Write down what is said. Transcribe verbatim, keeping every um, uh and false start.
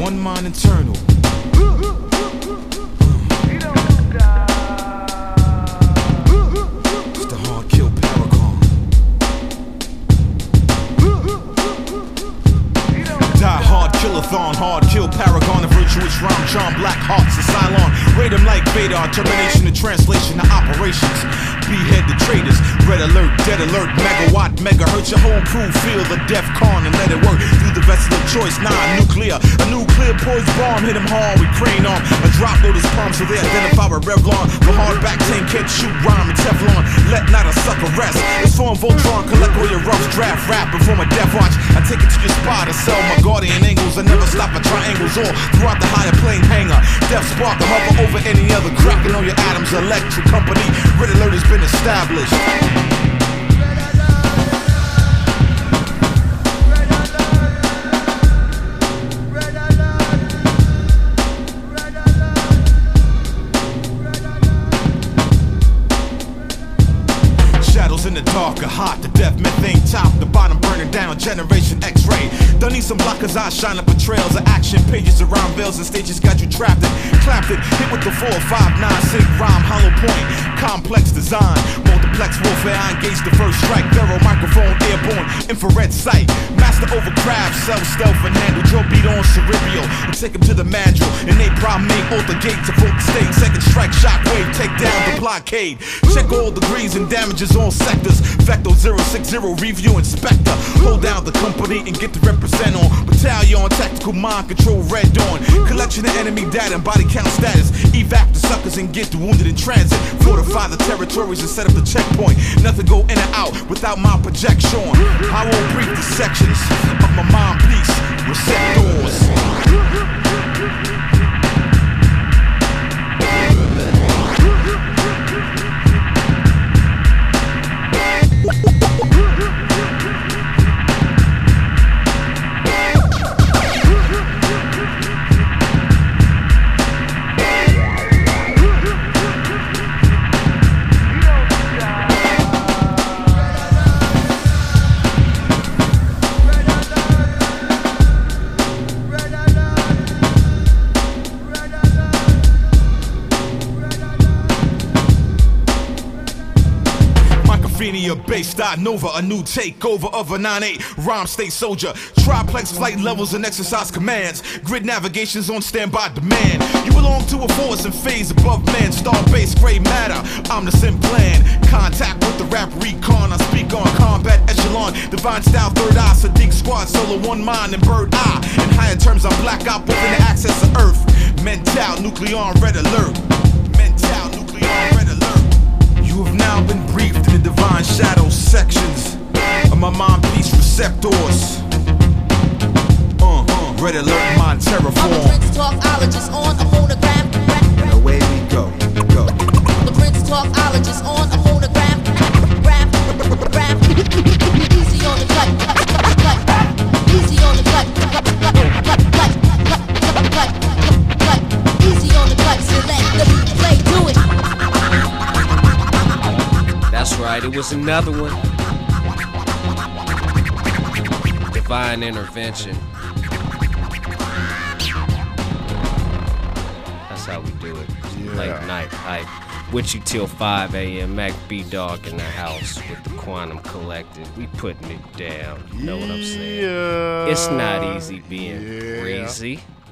one mind internal. It's the hard kill paragon. Die hard killathon, hard kill paragon, a virtuous rhyme, charm, black hearts, a Cylon. Rate them like Vader, termination of translation of operations. Behead the traitors, red alert, dead alert, megawatt, megahertz. Your whole crew feel the def con and let it work through the vessel of choice. Nah, nuclear, a nuclear poised bomb hit him hard with crane arm. A drop load is palm, so they identify with Revlon. The hard back tank can't shoot rhyme and Teflon. Let not a sucker rest. It's form Voltron, collect all your rough draft rap before my death watch. I take it to your spot to sell my guardian angles. I never stop at triangles all throughout the higher plane hangar. Death spark, I hover over any other, cracking on your atoms. Electric company, red alert has been established. Shadows in the dark are hot, the death methane top, the bottom burning down, generation X-ray. Don't need some blockers, I shine up portrayals of action, pages around veils and stages got you trapped in. Clapped it, hit with the four five nine, sync rhyme, hollow point, complex design, multiplex warfare, I engage the first strike, thorough microphone, airborne, infrared sight, master over craft, self-stealth and handle, Joe beat on cerebral, and take him to the mandrill, and they primate, alter gate to vote the state, second strike, shockwave, take down the blockade, check all degrees and damages on sectors, Vector zero six zero, review inspector, hold down the company and get to represent on, battalion, tactical mind control, red dawn, collection of enemy data and body count status, evac the suckers and get the wounded in transit, fortify the territories and set up the checkpoint, nothing go in or out without my projection, I won't brief the sections of my mind piece, receptors. A base dot Nova, a new takeover of a nine eight rhyme state soldier. Triplex flight levels and exercise commands. Grid navigations on standby demand. You belong to a force and phase above man. Star base gray matter. I'm the sim plan. Contact with the rap recon. I speak on combat echelon. Divine style third eye. Sadiq squad solo one mind and bird eye. In higher terms I'm black out within the access of earth. Mental nuclear red alert. Mental nuclear red alert. You have now been briefed in the divine shadow sections of my mind piece receptors. Uh, uh, red alert, mind terraform. I'm a Prince Talkologist on a phonograph. And away we go, go. The Prince Talkologist on a phonograph. Rap, rap. Easy on the cut, cut, cut, cut. Easy on the cut, cut, cut, cut, cut, cut, cut. Easy on the cut, select the beat, play, do it. That's right, it was another one. Divine intervention. That's how we do it. Yeah. Late night hype. With you till five a m Mac B Dog in the house with the Quantum Collective. We putting it down. You know what I'm saying? Yeah. It's not easy being yeah. breezy.